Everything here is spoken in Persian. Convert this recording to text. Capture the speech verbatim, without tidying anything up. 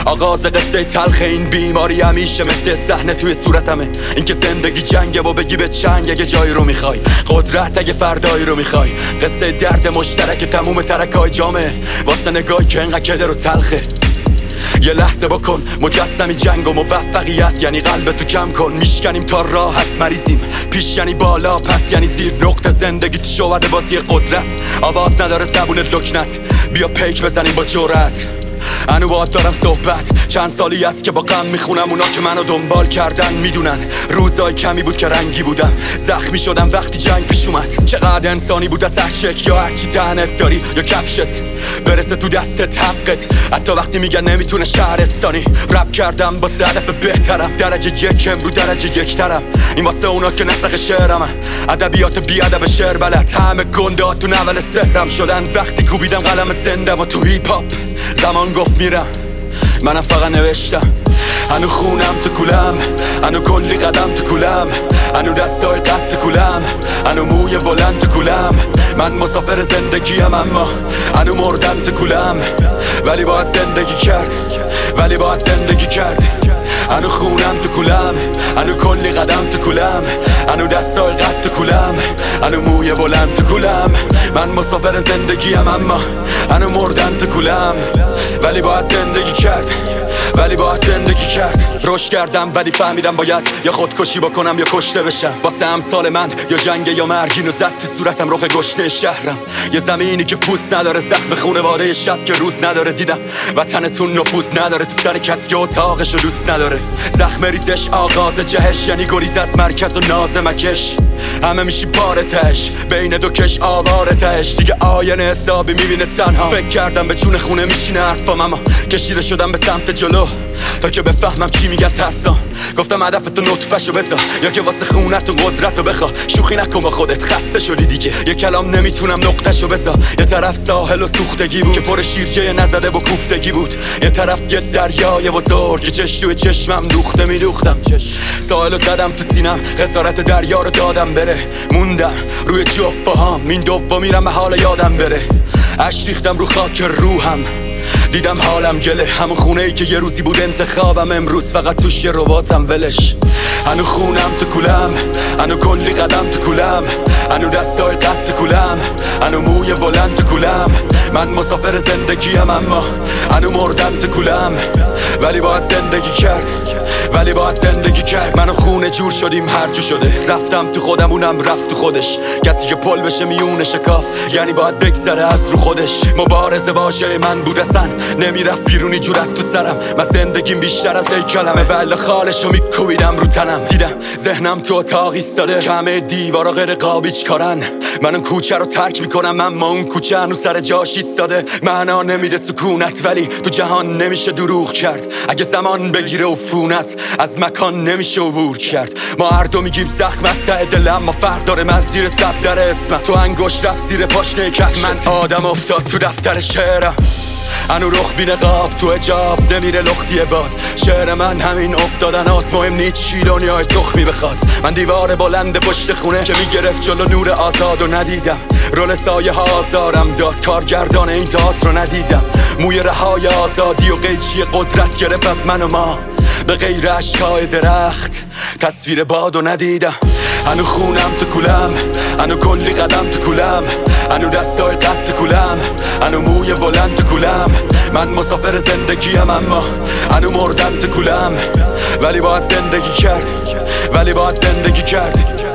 آغاز قصه تلخ این بیماری همیشه مثل صحنه توی صورتمه. اینکه زندگی جنگه و بگی به چنگ اگه جایی رو میخوای، قدرت اگه فردایی رو میخوای. قصه درد مشترک تموم ترکای جامعه واسه نگاهی که انقدر کدر و تلخه. یه لحظه بکن مجسمی جنگ و موفقیت یعنی قلب تو کم کن. میشکنیم تا راه هست مریضیم، پیش یعنی بالا پس یعنی زیر. نقطه زندگی تو شوده بازی قدرت، آواز نداره زبون لکنت. بیا پیک بزنیم با جرأت. انو باید دارم صحبت، چند سالی است که با غم میخونم. اونا که منو دنبال کردن میدونن روزای کمی بود که رنگی بودم. زخمی شدم وقتی جنگ پیش اومد. چقدر انسانی بود از هر شک، یا هرچی تنت داری یا کفشت برسه تو دستت حقت. حتی وقتی میگن نمیتونه شهرستانی. رپ کردم با هدف بهترم، درجه یکم رو درجه یکترم. این واسه اونا که نسخ شعرمه، ادبیات بی ادب شعر بلد. همه گنده تو نول سهرم شدن وقتی کوبیدم قلم زنده و تو هیپ هاپ. زمان گفت میرم، منم فقط نوشتم. هنو خونم تو کولم، هنو کلی قدم تو کولم، هنو دستای قد تو کولم، هنو موی بلند تو کولم. من مسافر زندگیم اما هنو مردم تو کولم. ولی باید زندگی کرد، ولی باید زندگی کرد. هنو خونم تو کولم، هنو کلی قدم تو کولم، هنو دستای قد تو کولم، هنو موی بلند تو کولم. من مسافر زندگیم اما هنو مردم تو کولم. ولی باید زندگی کرد، ولی باید زندگی کرد. رشد کردم ولی فهمیدم باید یا خودکشی بکنم یا کشته بشم. واسه امثال من یا جنگ یا مرگ. اینو زد تو صورتم رخ گشنه شهرم. یه زمینی که پوست نداره، زخم خونواده شب که روز نداره. دیدم وطنتون نفوذ نداره تو سر کسی که اتاقشو دوست نداره. زخم ریزش آغاز جهش یعنی گریز از مرکز و ناز مکش. همه میشی پاره تش، بین دو کش آواره تش. دیگه آینه حسابی میبینه تنها. فکر کردم به چون خونه میشینه حرفام، اما کشیده شدم به سمت جلو تا که بفهمم چی میگن ترسا. گفتم هدفتو نطفه‌شو بذار یا که واسه خونت و قدرتو بخوا. شوخی نکن با خودت، خسته شدی دیگه. یه کلام نمیتونم نقطه‌شو بذار. یه طرف ساحل و سوختگی بود که پر شیرجه نزده و کوفتگی بود. یه طرف یه دریای بزرگ که چش توی چشمم دوخته میدوختم. ساحلو زدم تو سینم، خسارت دریا رو دادم بره. موندم روی جفت پاهام، این دوم میرم به حال یادم بره. اش ریختم رو خاک روحم، دیدم حالم گله. همون خونه ای که یه روزی بود انتخابم، امروز فقط توش یه رباتم ولش. هنو خونم تو کولم، هنو کلی قدم تو کولم، هنو دستای قد تو کولم، هنو موی بلند تو کولم. من مسافر زندگیم اما هنو مردم تو کولم. ولی باید زندگی کرد، ولی باید زندگی کرد. منو خونه جور شدیم هر جو شده. رفتم تو خودم اونم رفت تو خودش. کسی که پل بشه میونه شکاف یعنی باید بگذره از رو خودش. مبارزه واژه من بود اصلا نمیرفت بیرونی جورت تو سرم. من زندگیم بیشتر از ای کلمه، ولی خالشو میکوبیدم رو تنم. دیدم ذهنم تو اتاق ایستاده، کمه دیوارا غیر قابیچ کارن. من اون کوچه رو ترک میکنم اما اون کوچه هنو سر جاش ایستاده. معنا نمیده سکونت ولی تو جهان نمیشه دروغ کرد. اگه زمان بگیره عفونت از مکان نمیشه عبور کرد. ما هر دو میگیم زخم از ته دلم، ما فرق داره من زیر سب در اسمم. تو انگشت رفت زیر پاشنه کف، من آدم افتاد تو دفتر شعرم. هنو رخ بی نقاب تو حجاب نمیره لختی باد. شعر من همین افتادن هاست، مهم نیست چی دنیای تخمی بخواد. من دیوار بلند پشت خونه که میگرفت جلو نور آزاد و ندیدم. رول سایه ها آزارم داد، کارگردان این تئاتر رو ندیدم. موی رهای آزادی و قیچی قدرت گرفت از من و ما. به غیر اشکای درخت تصویر بادو ندیدم. هنو خونم تو کولم، هنو کلی قدم تو کولم، هنو دستای قد تو کولم، هنو موی بلند تو کولم. من مسافر زندگیم اما هنو مردم تو کولم. ولی باید زندگی کرد، ولی باید زندگی کرد.